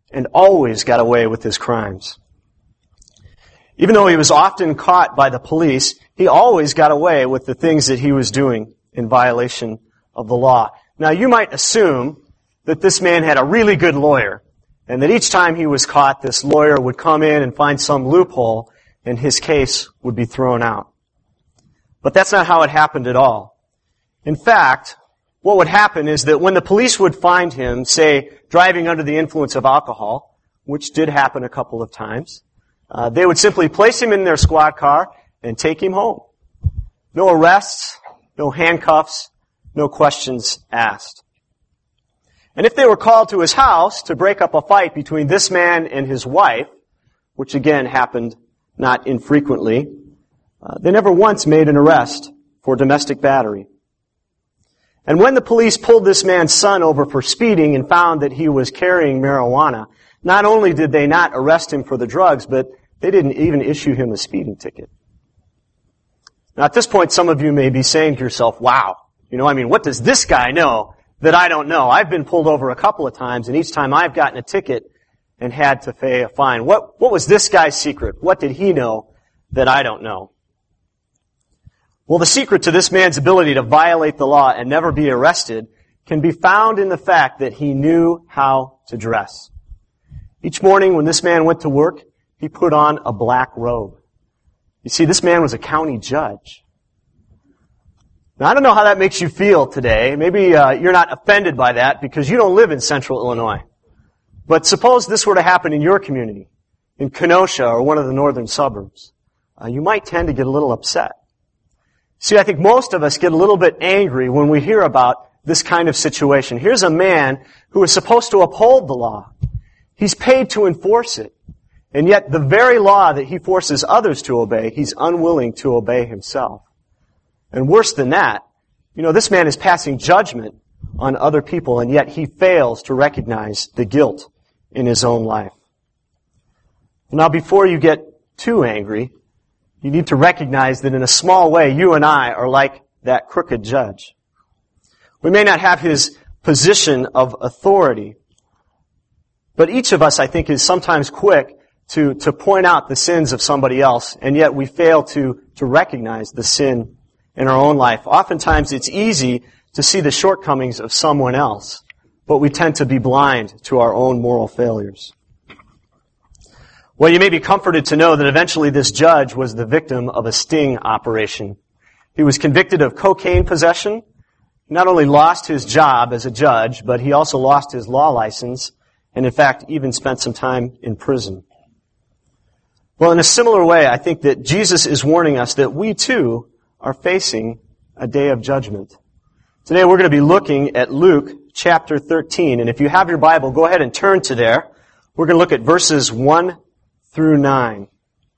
and always got away with his crimes. Even though he was often caught by the police, he always got away with the things that he was doing in violation of the law. Now, you might assume that this man had a really good lawyer, and that each time he was caught, this lawyer would come in and find some loophole, and his case would be thrown out. But that's not how it happened at all. In fact, what would happen is that when the police would find him, say, driving under the influence of alcohol, which did happen a couple of times, they would simply place him in their squad car and take him home. No arrests, no handcuffs, no questions asked. And if they were called to his house to break up a fight between this man and his wife, which again happened not infrequently, they never once made an arrest for domestic battery. And when the police pulled this man's son over for speeding and found that he was carrying marijuana, not only did they not arrest him for the drugs, but they didn't even issue him a speeding ticket. Now at this point, some of you may be saying to yourself, wow, what does this guy know that I don't know? I've been pulled over a couple of times, and each time I've gotten a ticket and had to pay a fine. What was this guy's secret? What did he know that I don't know? Well, the secret to this man's ability to violate the law and never be arrested can be found in the fact that he knew how to dress. Each morning when this man went to work, he put on a black robe. You see, this man was a county judge. Now, I don't know how that makes you feel today. Maybe you're not offended by that because you don't live in central Illinois. But suppose this were to happen in your community, in Kenosha or one of the northern suburbs. You might tend to get a little upset. See, I think most of us get a little bit angry when we hear about this kind of situation. Here's a man who is supposed to uphold the law. He's paid to enforce it. And yet the very law that he forces others to obey, he's unwilling to obey himself. And worse than that, this man is passing judgment on other people, and yet he fails to recognize the guilt in his own life. Now, before you get too angry, you need to recognize that in a small way, you and I are like that crooked judge. We may not have his position of authority, but each of us, I think, is sometimes quick to point out the sins of somebody else, and yet we fail to recognize the sin in our own life. Oftentimes, it's easy to see the shortcomings of someone else, but we tend to be blind to our own moral failures. Well, you may be comforted to know that eventually this judge was the victim of a sting operation. He was convicted of cocaine possession. He not only lost his job as a judge, but he also lost his law license, and in fact, even spent some time in prison. Well, in a similar way, I think that Jesus is warning us that we too are facing a day of judgment. Today we're going to be looking at Luke chapter 13, and if you have your Bible, go ahead and turn to there. We're going to look at verses 1 through 9.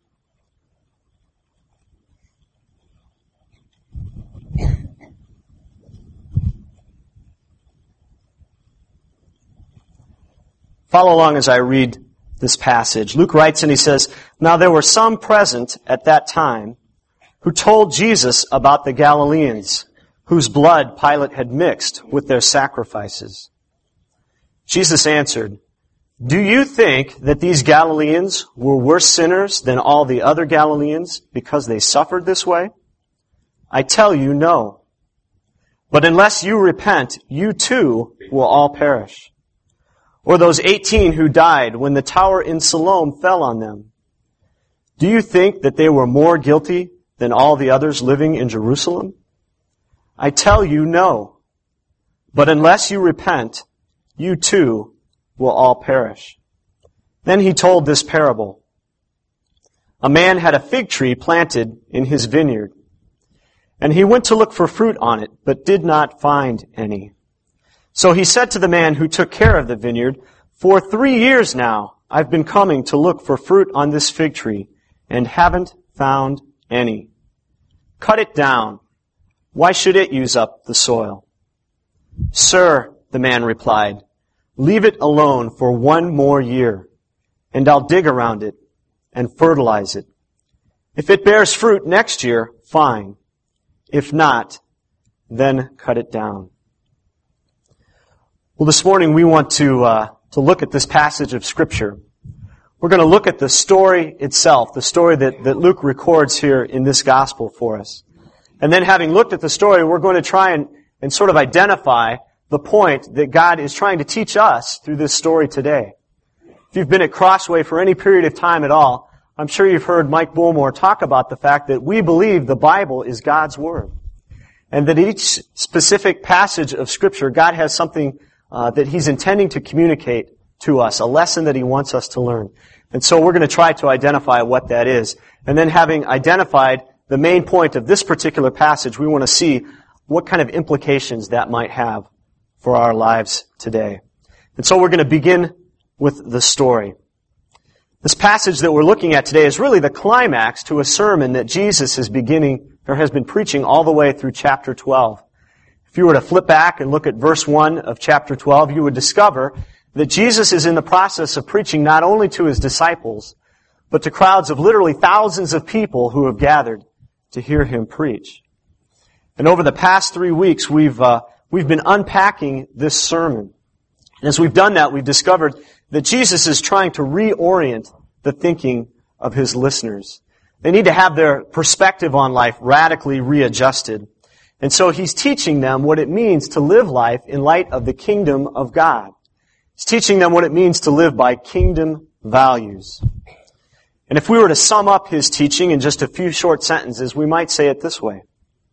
Follow along as I read this passage. Luke writes and he says, "Now there were some present at that time who told Jesus about the Galileans, whose blood Pilate had mixed with their sacrifices. Jesus answered, 'Do you think that these Galileans were worse sinners than all the other Galileans because they suffered this way? I tell you, no. But unless you repent, you too will all perish. Or those 18 who died when the tower in Siloam fell on them. Do you think that they were more guilty than all the others living in Jerusalem? I tell you, no. But unless you repent, you too will all perish.' Then he told this parable. A man had a fig tree planted in his vineyard, and he went to look for fruit on it, but did not find any. So he said to the man who took care of the vineyard, 'For 3 years now I've been coming to look for fruit on this fig tree, and haven't found any. Cut it down. Why should it use up the soil?' 'Sir,' the man replied, 'leave it alone for 1 more year, and I'll dig around it and fertilize it. If it bears fruit next year, fine. If not, then cut it down.'" Well, this morning we want to to look at this passage of Scripture. We're going to look at the story itself, the story that Luke records here in this gospel for us. And then having looked at the story, we're going to try and sort of identify the point that God is trying to teach us through this story today. If you've been at Crossway for any period of time at all, I'm sure you've heard Mike Bullmore talk about the fact that we believe the Bible is God's Word. And that each specific passage of Scripture, God has something that He's intending to communicate to us, a lesson that He wants us to learn. And so we're going to try to identify what that is. And then having identified the main point of this particular passage, we want to see what kind of implications that might have for our lives today. And so we're going to begin with the story. This passage that we're looking at today is really the climax to a sermon that Jesus is beginning, or has been preaching all the way through chapter 12. If you were to flip back and look at verse 1 of chapter 12, you would discover that Jesus is in the process of preaching not only to His disciples, but to crowds of literally thousands of people who have gathered to hear Him preach. And over the past 3 weeks, we've been unpacking this sermon. And as we've done that, we've discovered that Jesus is trying to reorient the thinking of His listeners. They need to have their perspective on life radically readjusted. And so He's teaching them what it means to live life in light of the kingdom of God. He's teaching them what it means to live by kingdom values. And if we were to sum up His teaching in just a few short sentences, we might say it this way: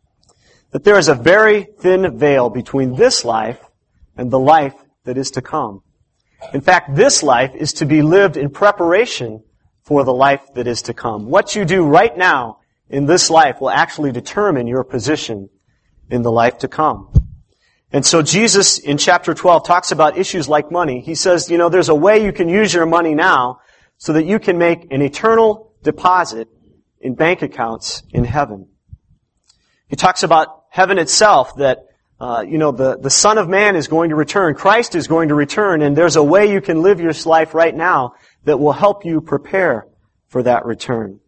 that there is a very thin veil between this life and the life that is to come. In fact, this life is to be lived in preparation for the life that is to come. What you do right now in this life will actually determine your position in the life to come. And so Jesus, in chapter 12, talks about issues like money. He says, there's a way you can use your money now so that you can make an eternal deposit in bank accounts in heaven. He talks about heaven itself, that the Son of Man is going to return. Christ is going to return, and there's a way you can live your life right now that will help you prepare for that return.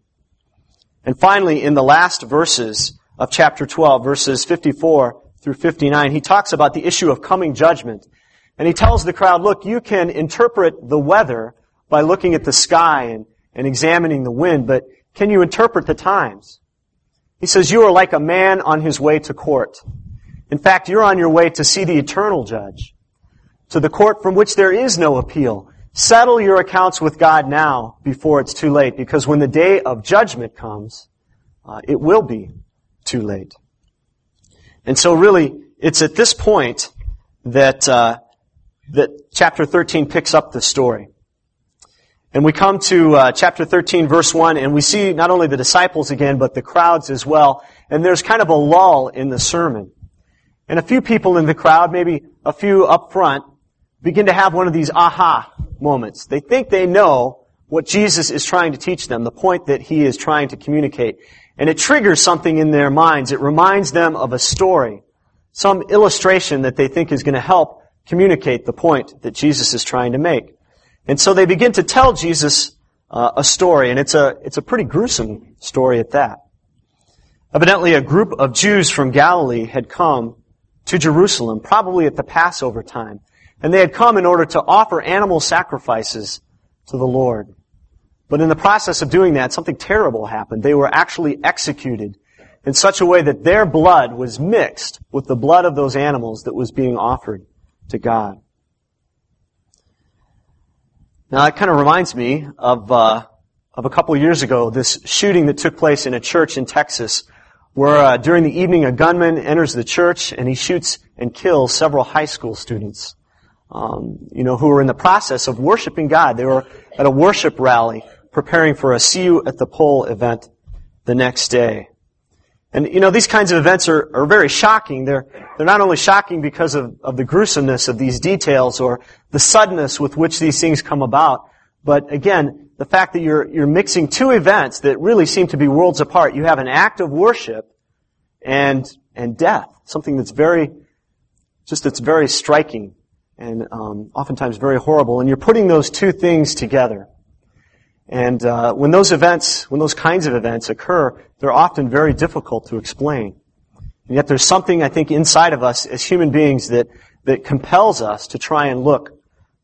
And finally, in the last verses of chapter 12, verses 54 through 59, he talks about the issue of coming judgment. And he tells the crowd, look, you can interpret the weather by looking at the sky and examining the wind, but can you interpret the times? He says, you are like a man on his way to court. In fact, you're on your way to see the eternal judge, to the court from which there is no appeal. Settle your accounts with God now before it's too late, because when the day of judgment comes, it will be too late. And so really, it's at this point that chapter 13 picks up the story. And we come to chapter 13, verse 1, and we see not only the disciples again, but the crowds as well. And there's kind of a lull in the sermon. And a few people in the crowd, maybe a few up front, begin to have one of these aha moments. They think they know what Jesus is trying to teach them, the point that He is trying to communicate. And it triggers something in their minds. It reminds them of a story, some illustration that they think is going to help communicate the point that Jesus is trying to make. And so they begin to tell Jesus a story, and it's a pretty gruesome story at that. Evidently, a group of Jews from Galilee had come to Jerusalem, probably at the Passover time. And they had come in order to offer animal sacrifices to the Lord. But in the process of doing that, something terrible happened. They were actually executed in such a way that their blood was mixed with the blood of those animals that was being offered to God. Now, that kind of reminds me of a couple of years ago, this shooting that took place in a church in Texas, where during the evening a gunman enters the church and he shoots and kills several high school students, who were in the process of worshiping God. They were at a worship rally preparing for a See You at the Pole event the next day. And, these kinds of events are very shocking. They're not only shocking because of the gruesomeness of these details or the suddenness with which these things come about, but again, the fact that you're mixing two events that really seem to be worlds apart. You have an act of worship and death, something that's very striking and oftentimes very horrible. And you're putting those two things together. And when those kinds of events occur, they're often very difficult to explain. And yet there's something, I think, inside of us as human beings that compels us to try and look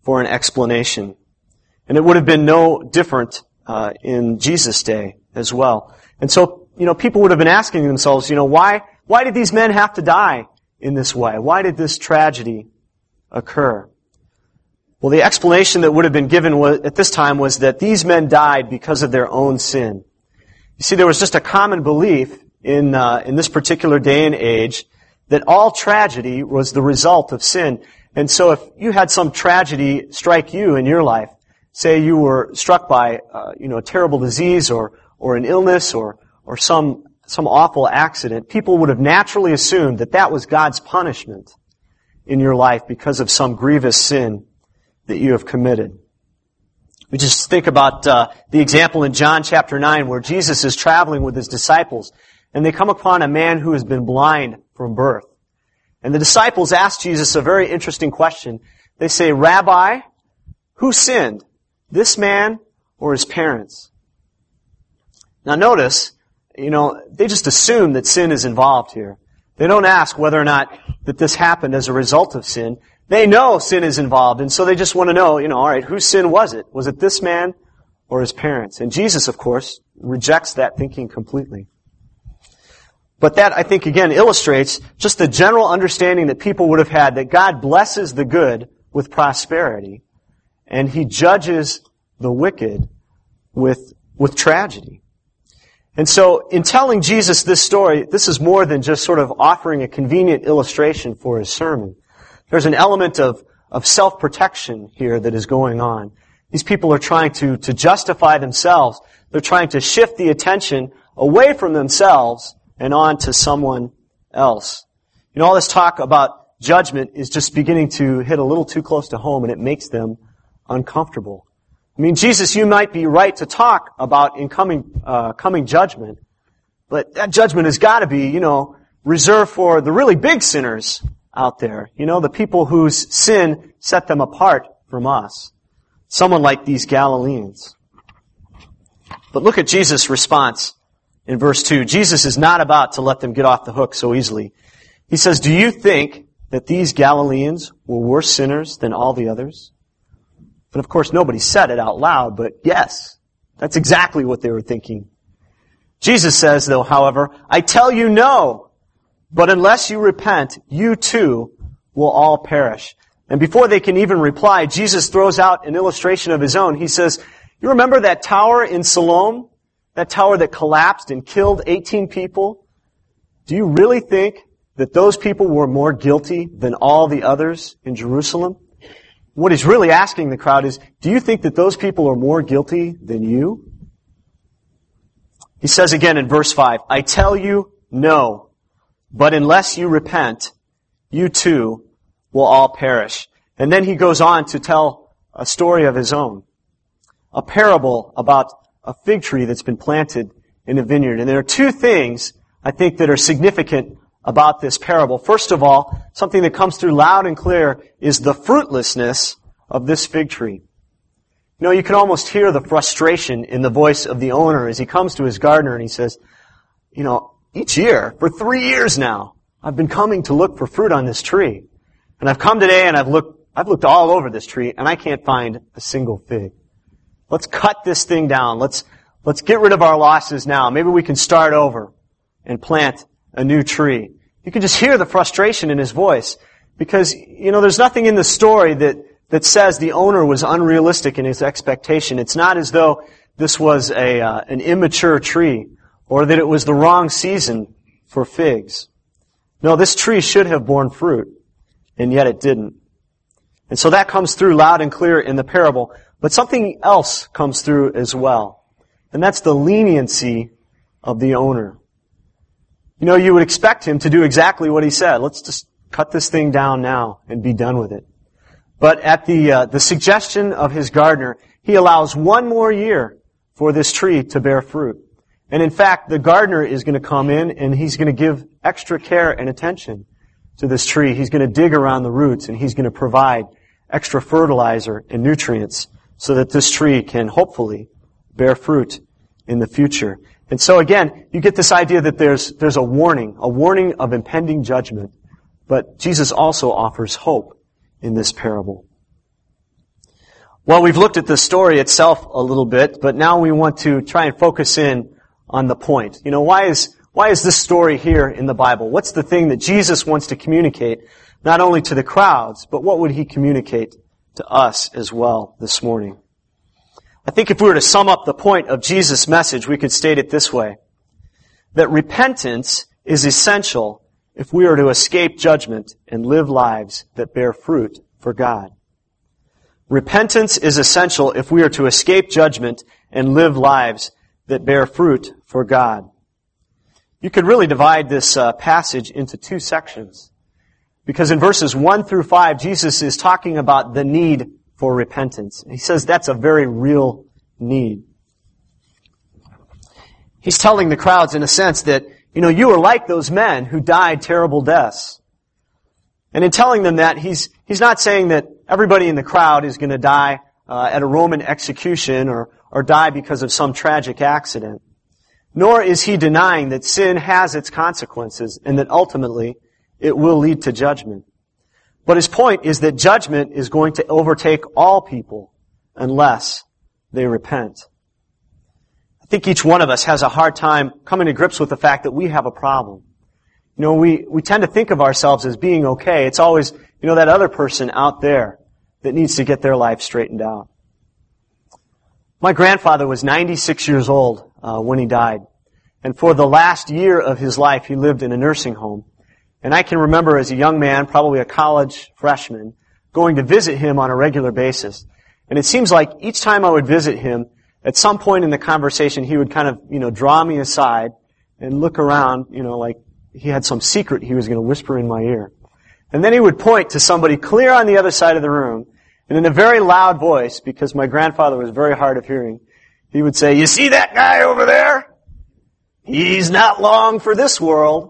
for an explanation. And it would have been no different in Jesus' day as well. And so, people would have been asking themselves, why did these men have to die in this way? Why did this tragedy occur? Well, the explanation that would have been given at this time was that these men died because of their own sin. You see, there was just a common belief in this particular day and age that all tragedy was the result of sin. And so if you had some tragedy strike you in your life, say you were struck by a terrible disease or an illness or some awful accident, people would have naturally assumed that was God's punishment in your life because of some grievous sin that you have committed. We just think about the example in John chapter 9 where Jesus is traveling with his disciples and they come upon a man who has been blind from birth. And the disciples ask Jesus a very interesting question. They say, "Rabbi, who sinned, this man or his parents?" Now notice, they just assume that sin is involved here. They don't ask whether or not that this happened as a result of sin. They know sin is involved, and so they just want to know, all right, whose sin was it? Was it this man or his parents? And Jesus, of course, rejects that thinking completely. But that, I think, again, illustrates just the general understanding that people would have had that God blesses the good with prosperity, and He judges the wicked with tragedy. And so, in telling Jesus this story, this is more than just sort of offering a convenient illustration for His sermon. There's an element of self-protection here that is going on. These people are trying to justify themselves. They're trying to shift the attention away from themselves and on to someone else. All this talk about judgment is just beginning to hit a little too close to home, and it makes them uncomfortable. Jesus, you might be right to talk about coming judgment, but that judgment has got to be, reserved for the really big sinners out there. The people whose sin set them apart from us. Someone like these Galileans. But look at Jesus' response in verse 2. Jesus is not about to let them get off the hook so easily. He says, "Do you think that these Galileans were worse sinners than all the others?" And of course, nobody said it out loud, but yes, that's exactly what they were thinking. Jesus says, though, however, "I tell you no, but unless you repent, you too will all perish." And before they can even reply, Jesus throws out an illustration of His own. He says, "You remember that tower in Siloam? That tower that collapsed and killed 18 people? Do you really think that those people were more guilty than all the others in Jerusalem?" What He's really asking the crowd is, do you think that those people are more guilty than you? He says again in verse 5, "I tell you, no. But unless you repent, you too will all perish." And then He goes on to tell a story of His own. A parable about a fig tree that's been planted in a vineyard. And there are two things, I think, that are significant about this parable. First of all, something that comes through loud and clear is the fruitlessness of this fig tree. You can almost hear the frustration in the voice of the owner as he comes to his gardener and he says, each year, for 3 years now, I've been coming to look for fruit on this tree. And I've come today and I've looked all over this tree and I can't find a single fig. Let's cut this thing down. Let's get rid of our losses now. Maybe we can start over and plant a new tree. You can just hear the frustration in his voice because, there's nothing in the story that says the owner was unrealistic in his expectation. It's not as though this was an immature tree or that it was the wrong season for figs. No, this tree should have borne fruit, and yet it didn't. And so that comes through loud and clear in the parable. But something else comes through as well, and that's the leniency of the owner. You would expect him to do exactly what he said. Let's just cut this thing down now and be done with it. But at the suggestion of his gardener, he allows 1 more year for this tree to bear fruit. And in fact, the gardener is going to come in and he's going to give extra care and attention to this tree. He's going to dig around the roots and he's going to provide extra fertilizer and nutrients so that this tree can hopefully bear fruit in the future. And so again, you get this idea that there's a warning of impending judgment. But Jesus also offers hope in this parable. Well, we've looked at the story itself a little bit, but now we want to try and focus in on the point. Why is this story here in the Bible? What's the thing that Jesus wants to communicate, not only to the crowds, but what would he communicate to us as well this morning? I think if we were to sum up the point of Jesus' message, we could state it this way: that repentance is essential if we are to escape judgment and live lives that bear fruit for God. Repentance is essential if we are to escape judgment and live lives that bear fruit for God. You could really divide this passage into two sections, because in verses 1 through 5, Jesus is talking about the need for repentance. He says that's a very real need. He's telling the crowds in a sense that, you are like those men who died terrible deaths. And in telling them that, he's not saying that everybody in the crowd is going to die at a Roman execution or die because of some tragic accident. Nor is he denying that sin has its consequences and that ultimately it will lead to judgment. But his point is that judgment is going to overtake all people unless they repent. I think each one of us has a hard time coming to grips with the fact that we have a problem. We tend to think of ourselves as being okay. It's always, that other person out there that needs to get their life straightened out. My grandfather was 96 years old when he died. And for the last year of his life, he lived in a nursing home. And I can remember as a young man, probably a college freshman, going to visit him on a regular basis. And it seems like each time I would visit him, at some point in the conversation, he would kind of, draw me aside and look around, like he had some secret he was going to whisper in my ear. And then he would point to somebody clear on the other side of the room, and in a very loud voice, because my grandfather was very hard of hearing, he would say, "You see that guy over there? He's not long for this world."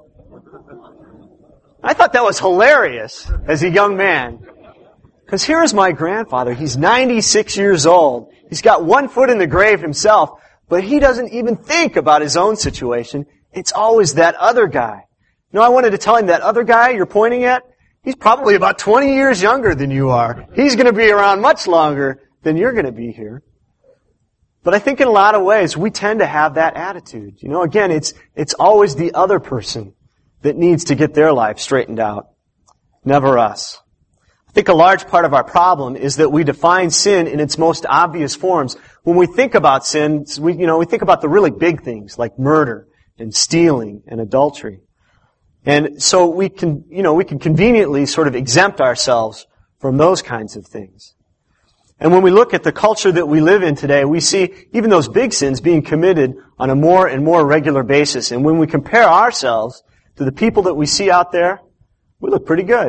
I thought that was hilarious as a young man. Because here is my grandfather. He's 96 years old. He's got one foot in the grave himself, but he doesn't even think about his own situation. It's always that other guy. I wanted to tell him, that other guy you're pointing at, he's probably about 20 years younger than you are. He's going to be around much longer than you're going to be here. But I think in a lot of ways, we tend to have that attitude. Again, it's always the other person that needs to get their life straightened out, never us. I think a large part of our problem is that we define sin in its most obvious forms. When we think about sin, we think about the really big things like murder and stealing and adultery. And so we can conveniently sort of exempt ourselves from those kinds of things. And when we look at the culture that we live in today, we see even those big sins being committed on a more and more regular basis. And when we compare ourselves to the people that we see out there, we look pretty good.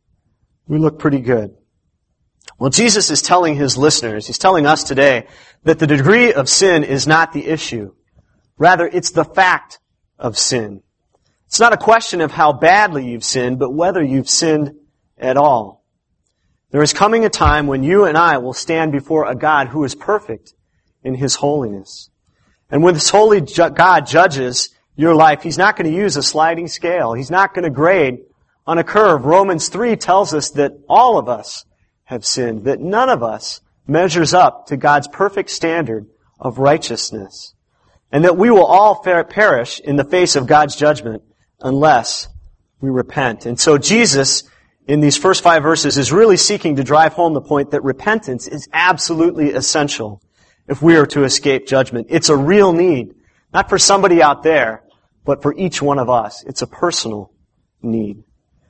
We look pretty good. Well, Jesus is telling his listeners, he's telling us today, that the degree of sin is not the issue. Rather, it's the fact of sin. It's not a question of how badly you've sinned, but whether you've sinned at all. There is coming a time when you and I will stand before a God who is perfect in his holiness. And when this holy God judges your life, he's not going to use a sliding scale. He's not going to grade on a curve. Romans 3 tells us that all of us have sinned, that none of us measures up to God's perfect standard of righteousness, and that we will all perish in the face of God's judgment unless we repent. And so Jesus, in these first 5 verses, is really seeking to drive home the point that repentance is absolutely essential if we are to escape judgment. It's a real need, not for somebody out there, but for each one of us. It's a personal need.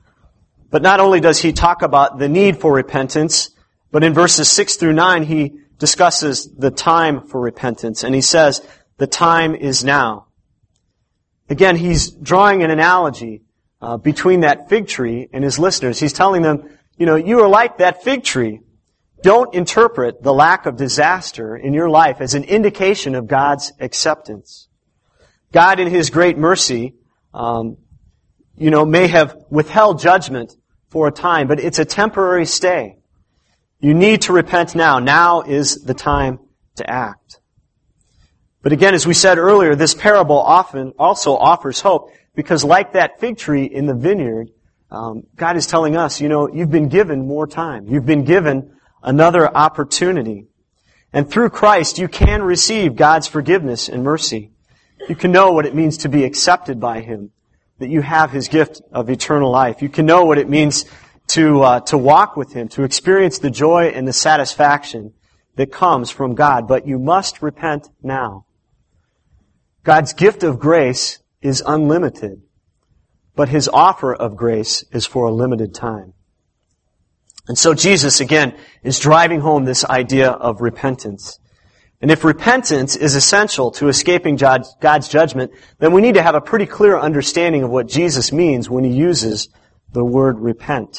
But not only does he talk about the need for repentance, but in verses 6 through 9, he discusses the time for repentance. And he says, the time is now. Again, he's drawing an analogy between that fig tree and his listeners. He's telling them, you are like that fig tree. Don't interpret the lack of disaster in your life as an indication of God's acceptance. God, in his great mercy, may have withheld judgment for a time, but it's a temporary stay. You need to repent now. Now is the time to act. But again, as we said earlier, this parable often also offers hope, because like that fig tree in the vineyard, God is telling us, you've been given more time. You've been given another opportunity. And through Christ, you can receive God's forgiveness and mercy. You can know what it means to be accepted by Him, that you have His gift of eternal life. You can know what it means to walk with Him, to experience the joy and the satisfaction that comes from God. But you must repent now. God's gift of grace is unlimited, but His offer of grace is for a limited time. And so Jesus, again, is driving home this idea of repentance. And if repentance is essential to escaping God's judgment, then we need to have a pretty clear understanding of what Jesus means when He uses the word repent.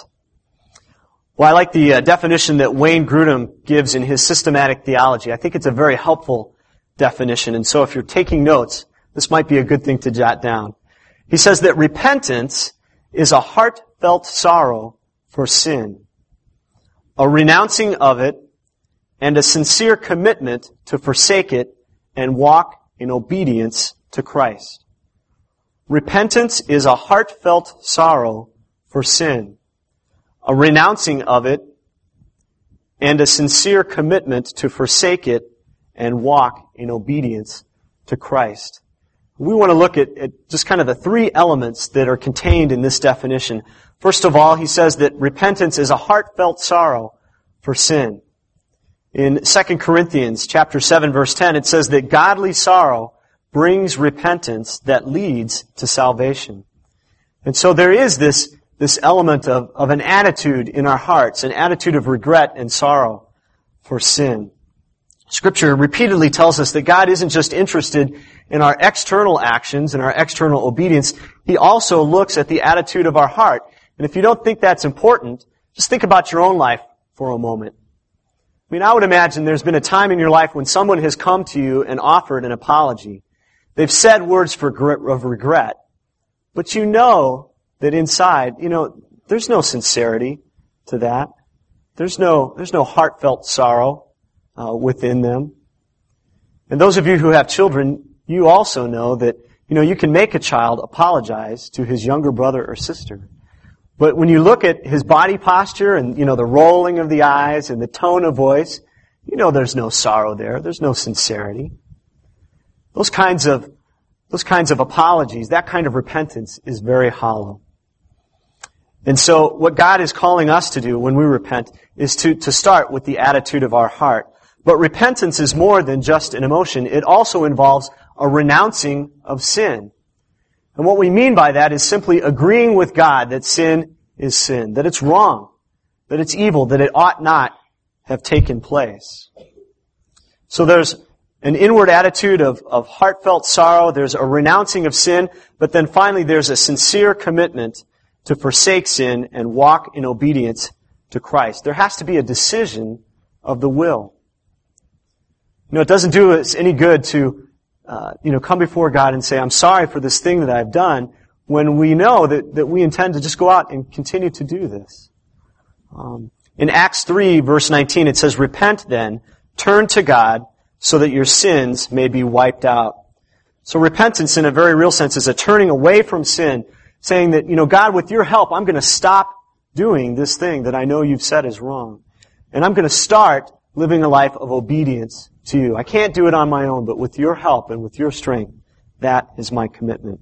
Well, I like the definition that Wayne Grudem gives in his systematic theology. I think it's a very helpful definition. And so if you're taking notes, this might be a good thing to jot down. He says that repentance is a heartfelt sorrow for sin, a renouncing of it, and a sincere commitment to forsake it and walk in obedience to Christ. Repentance is a heartfelt sorrow for sin, a renouncing of it, and a sincere commitment to forsake it and walk in obedience to Christ. We want to look at just kind of the three elements that are contained in this definition. First of all, he says that repentance is a heartfelt sorrow for sin. In 2 Corinthians chapter 7, verse 10, it says that godly sorrow brings repentance that leads to salvation. And so there is this element of an attitude in our hearts, an attitude of regret and sorrow for sin. Scripture repeatedly tells us that God isn't just interested in our external actions and our external obedience. He also looks at the attitude of our heart. And if you don't think that's important, just think about your own life for a moment. I mean, I would imagine there's been a time in your life when someone has come to you and offered an apology. They've said words of regret, but you know that inside, there's no sincerity to that. There's no heartfelt sorrow within them. And those of you who have children, you also know that, you can make a child apologize to his younger brother or sister. But when you look at his body posture and, the rolling of the eyes and the tone of voice, there's no sorrow there. There's no sincerity. Those kinds of apologies, that kind of repentance is very hollow. And so what God is calling us to do when we repent is to start with the attitude of our heart. But repentance is more than just an emotion. It also involves a renouncing of sin. And what we mean by that is simply agreeing with God that sin is sin, that it's wrong, that it's evil, that it ought not have taken place. So there's an inward attitude of heartfelt sorrow, there's a renouncing of sin, but then finally there's a sincere commitment to forsake sin and walk in obedience to Christ. There has to be a decision of the will. It doesn't do us any good to come before God and say, I'm sorry for this thing that I've done, when we know that we intend to just go out and continue to do this. In Acts 3, verse 19, it says, repent then, turn to God, so that your sins may be wiped out. So repentance, in a very real sense, is a turning away from sin, saying that, God, with your help, I'm going to stop doing this thing that I know you've said is wrong. And I'm going to start living a life of obedience to you. I can't do it on my own, but with your help and with your strength, that is my commitment.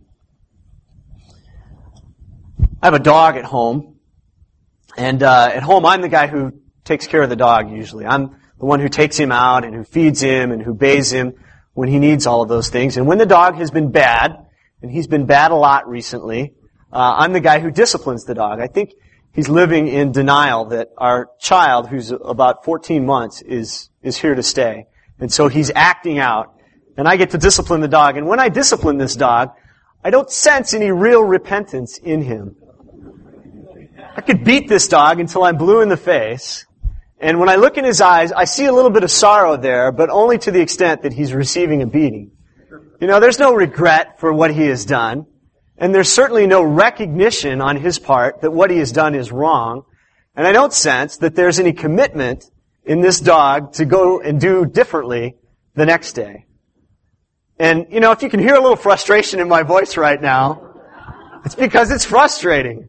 I have a dog at home, and at home I'm the guy who takes care of the dog usually. I'm the one who takes him out and who feeds him and who bathes him when he needs all of those things. And when the dog has been bad, and he's been bad a lot recently, I'm the guy who disciplines the dog. I think he's living in denial that our child, who's about 14 months, is here to stay. And so he's acting out, and I get to discipline the dog. And when I discipline this dog, I don't sense any real repentance in him. I could beat this dog until I'm blue in the face, and when I look in his eyes, I see a little bit of sorrow there, but only to the extent that he's receiving a beating. There's no regret for what he has done, and there's certainly no recognition on his part that what he has done is wrong, and I don't sense that there's any commitment in this dog to go and do differently the next day. And, if you can hear a little frustration in my voice right now, it's because it's frustrating.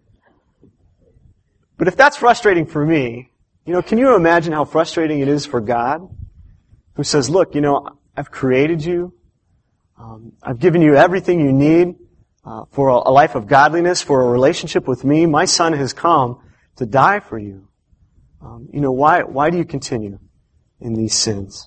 But if that's frustrating for me, can you imagine how frustrating it is for God? who says, look, I've created you. I've given you everything you need for a life of godliness, for a relationship with me. My Son has come to die for you. Why do you continue in these sins?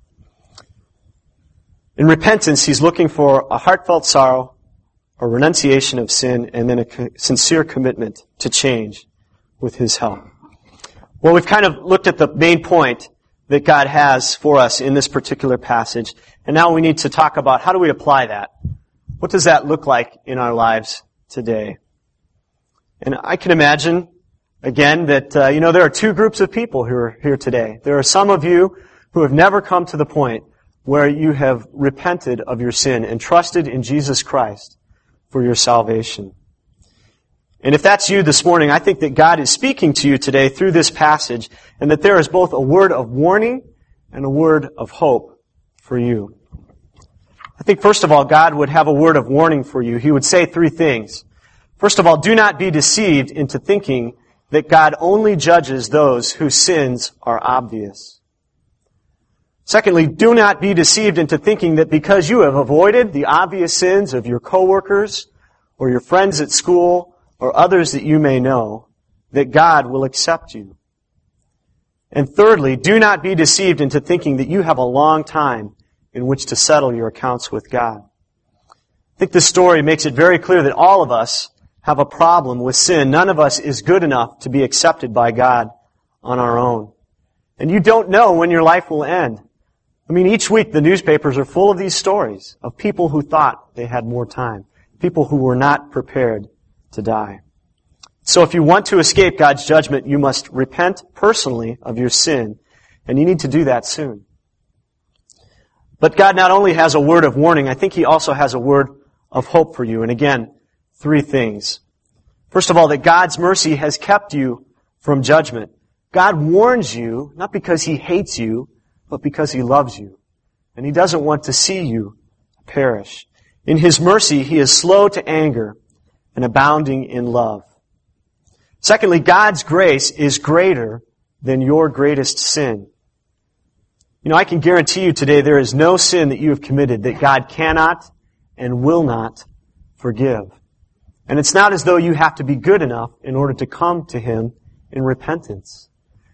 In repentance, he's looking for a heartfelt sorrow, a renunciation of sin, and then a sincere commitment to change with his help. Well, we've kind of looked at the main point that God has for us in this particular passage, and now we need to talk about how do we apply that? What does that look like in our lives today? And I can imagine, again, that, there are two groups of people who are here today. There are some of you who have never come to the point where you have repented of your sin and trusted in Jesus Christ for your salvation. And if that's you this morning, I think that God is speaking to you today through this passage, and that there is both a word of warning and a word of hope for you. I think, first of all, God would have a word of warning for you. He would say three things. First of all, do not be deceived into thinking that God only judges those whose sins are obvious. Secondly, do not be deceived into thinking that because you have avoided the obvious sins of your coworkers or your friends at school or others that you may know, that God will accept you. And thirdly, do not be deceived into thinking that you have a long time in which to settle your accounts with God. I think this story makes it very clear that all of us have a problem with sin. None of us is good enough to be accepted by God on our own. And you don't know when your life will end. Each week the newspapers are full of these stories of people who thought they had more time, people who were not prepared to die. So if you want to escape God's judgment, you must repent personally of your sin, and you need to do that soon. But God not only has a word of warning, I think He also has a word of hope for you. And again, three things. First of all, that God's mercy has kept you from judgment. God warns you, not because He hates you, but because He loves you. And He doesn't want to see you perish. In His mercy, He is slow to anger and abounding in love. Secondly, God's grace is greater than your greatest sin. I can guarantee you today there is no sin that you have committed that God cannot and will not forgive. And it's not as though you have to be good enough in order to come to Him in repentance.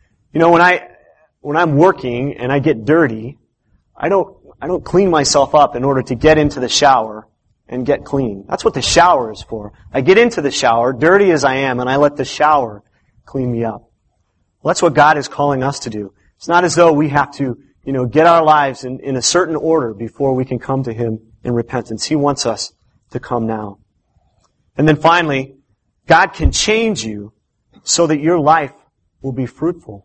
When I'm working and I get dirty, I don't clean myself up in order to get into the shower and get clean. That's what the shower is for. I get into the shower, dirty as I am, and I let the shower clean me up. Well, that's what God is calling us to do. It's not as though we have to, get our lives in a certain order before we can come to Him in repentance. He wants us to come now. And then finally, God can change you so that your life will be fruitful.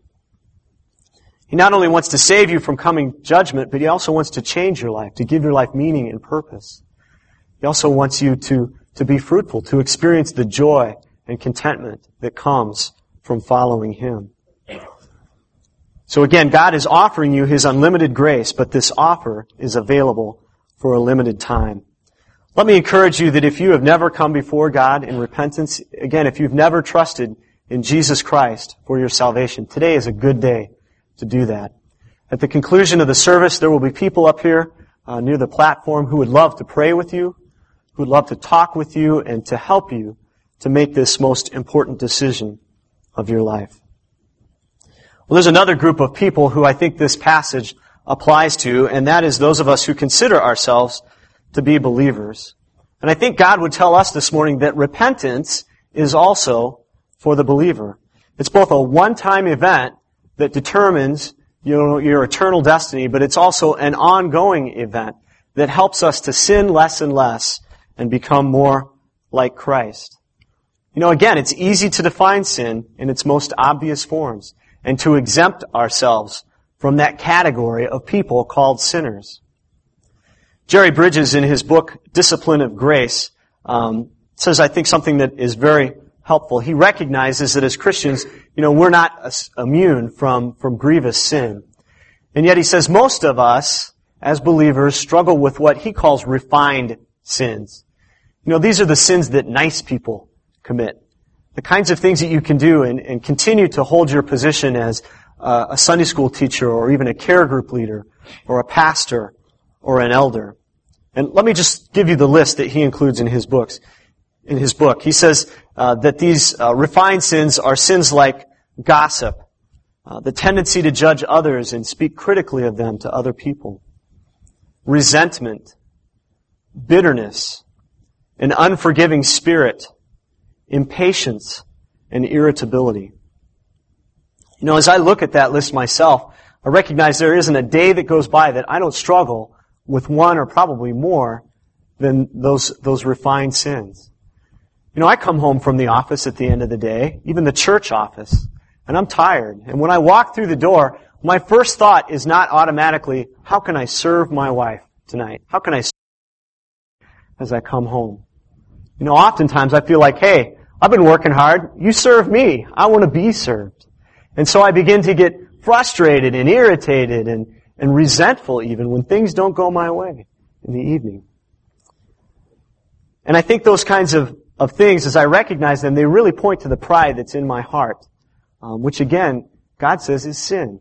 He not only wants to save you from coming judgment, but He also wants to change your life, to give your life meaning and purpose. He also wants you to be fruitful, to experience the joy and contentment that comes from following Him. So again, God is offering you His unlimited grace, but this offer is available for a limited time. Let me encourage you that if you have never come before God in repentance, again, if you've never trusted in Jesus Christ for your salvation, today is a good day to do that. At the conclusion of the service, there will be people up here near the platform who would love to pray with you, who would love to talk with you and to help you to make this most important decision of your life. Well, there's another group of people who I think this passage applies to, and that is those of us who consider ourselves to be believers. And I think God would tell us this morning that repentance is also for the believer. It's both a one-time event that determines your eternal destiny, but it's also an ongoing event that helps us to sin less and less and become more like Christ. Again, it's easy to define sin in its most obvious forms and to exempt ourselves from that category of people called sinners. Jerry Bridges, in his book, Discipline of Grace, says, I think, something that is very helpful. He recognizes that as Christians, we're not immune from grievous sin. And yet he says most of us, as believers, struggle with what he calls refined sins. These are the sins that nice people commit. The kinds of things that you can do and continue to hold your position as a Sunday school teacher or even a care group leader or a pastor or an elder. And let me just give you the list that he includes in his book. He says that these refined sins are sins like gossip, the tendency to judge others and speak critically of them to other people, resentment, bitterness, an unforgiving spirit, impatience, and irritability. You know, as I look at that list myself, I recognize there isn't a day that goes by that I don't struggle with one or probably more than those refined sins. You know, I come home from the office at the end of the day, even the church office, and I'm tired. And when I walk through the door, my first thought is not automatically, how can I serve my wife tonight? How can I serve as I come home? You know, oftentimes I feel like, hey, I've been working hard. You serve me. I want to be served. And so I begin to get frustrated and irritated and resentful even when things don't go my way in the evening. And I think those kinds of things, as I recognize them, they really point to the pride that's in my heart, which again, God says is sin.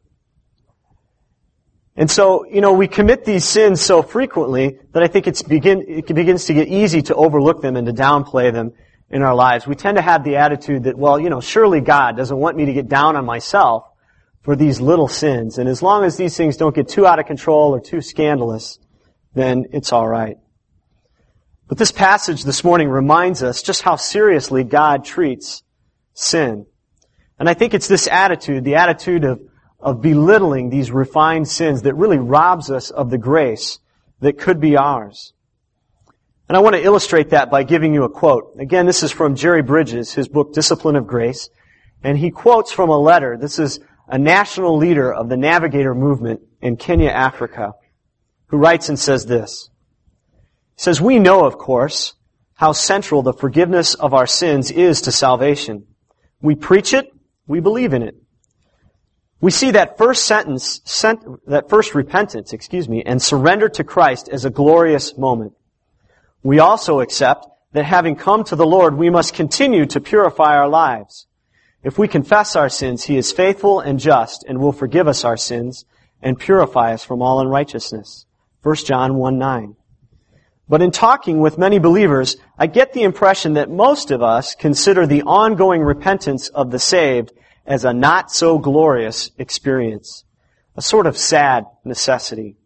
And so, you know, we commit these sins so frequently that I think it begins to get easy to overlook them and to downplay them in our lives. We tend to have the attitude that, well, you know, surely God doesn't want me to get down on myself for these little sins. And as long as these things don't get too out of control or too scandalous, then it's all right. But this passage this morning reminds us just how seriously God treats sin. And I think it's this attitude, the attitude of belittling these refined sins, that really robs us of the grace that could be ours. And I want to illustrate that by giving you a quote. Again, this is from Jerry Bridges, his book, Discipline of Grace. And he quotes from a letter. This is a national leader of the Navigator movement in Kenya, Africa, who writes and says this. He says, "We know, of course, how central the forgiveness of our sins is to salvation. We preach it, we believe in it. We see that first repentance, and surrender to Christ as a glorious moment. We also accept that having come to the Lord, we must continue to purify our lives. If we confess our sins, He is faithful and just and will forgive us our sins and purify us from all unrighteousness." 1 John 1:9. But in talking with many believers, I get the impression that most of us consider the ongoing repentance of the saved as a not-so-glorious experience, a sort of sad necessity.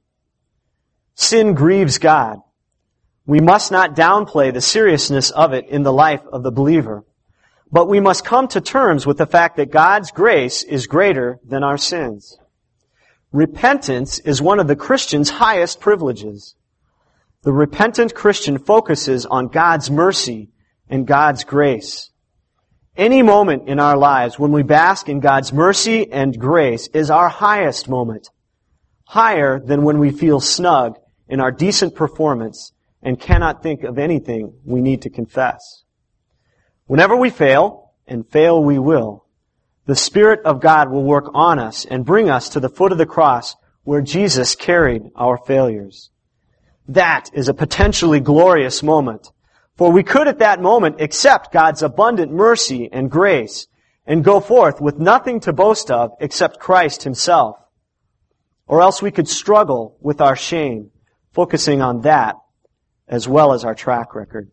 Sin grieves God. We must not downplay the seriousness of it in the life of the believer, but we must come to terms with the fact that God's grace is greater than our sins. Repentance is one of the Christian's highest privileges. The repentant Christian focuses on God's mercy and God's grace. Any moment in our lives when we bask in God's mercy and grace is our highest moment, higher than when we feel snug in our decent performance and cannot think of anything we need to confess. Whenever we fail, and fail we will, the Spirit of God will work on us and bring us to the foot of the cross where Jesus carried our failures. That is a potentially glorious moment, for we could at that moment accept God's abundant mercy and grace and go forth with nothing to boast of except Christ Himself. Or else we could struggle with our shame, focusing on that as well as our track record.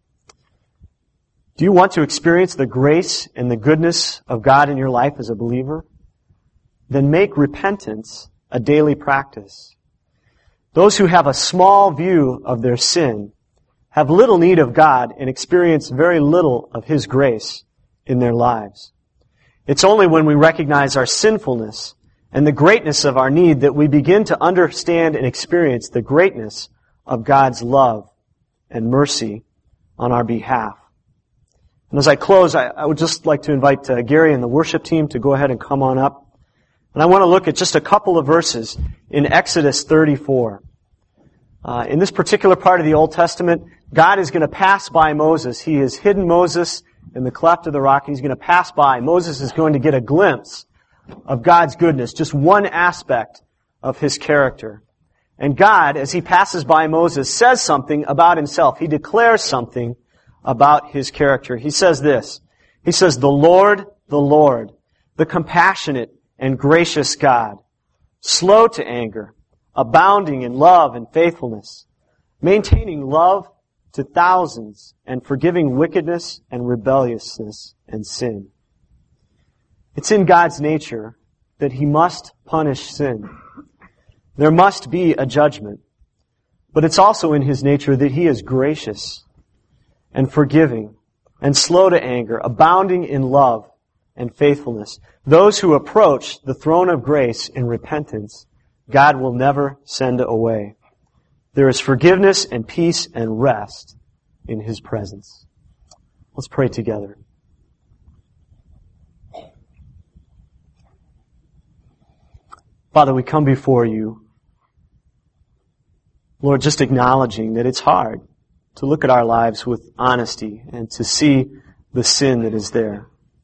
Do you want to experience the grace and the goodness of God in your life as a believer? Then make repentance a daily practice. Those who have a small view of their sin have little need of God and experience very little of His grace in their lives. It's only when we recognize our sinfulness and the greatness of our need that we begin to understand and experience the greatness of God's love and mercy on our behalf. And as I close, I would just like to invite Gary and the worship team to go ahead and come on up. And I want to look at just a couple of verses in Exodus 34. In this particular part of the Old Testament, God is going to pass by Moses. He has hidden Moses in the cleft of the rock. He's going to pass by. Moses is going to get a glimpse of God's goodness, just one aspect of His character. And God, as He passes by Moses, says something about Himself. He declares something about His character. He says this. He says, the Lord, the compassionate and gracious God, slow to anger, abounding in love and faithfulness, maintaining love to thousands, and forgiving wickedness and rebelliousness and sin. It's in God's nature that He must punish sin. There must be a judgment. But it's also in His nature that He is gracious and forgiving and slow to anger, abounding in love and faithfulness. Those who approach the throne of grace in repentance, God will never send away. There is forgiveness and peace and rest in His presence. Let's pray together. Father, we come before You, Lord, just acknowledging that it's hard to look at our lives with honesty and to see the sin that is there.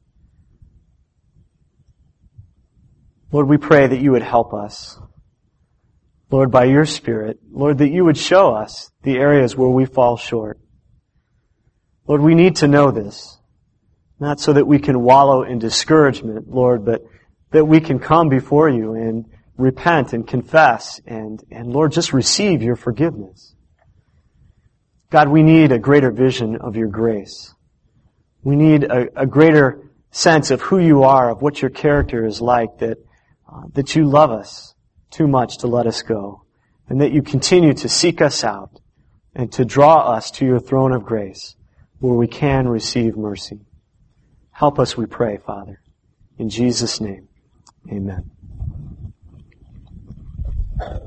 Lord, we pray that You would help us. Lord, by Your Spirit, Lord, that You would show us the areas where we fall short. Lord, we need to know this, not so that we can wallow in discouragement, Lord, but that we can come before You and repent and confess and Lord, just receive Your forgiveness. God, we need a greater vision of Your grace. We need a greater sense of who You are, of what Your character is like, that You love us too much to let us go, and that You continue to seek us out and to draw us to Your throne of grace where we can receive mercy. Help us, we pray, Father. In Jesus' name, amen.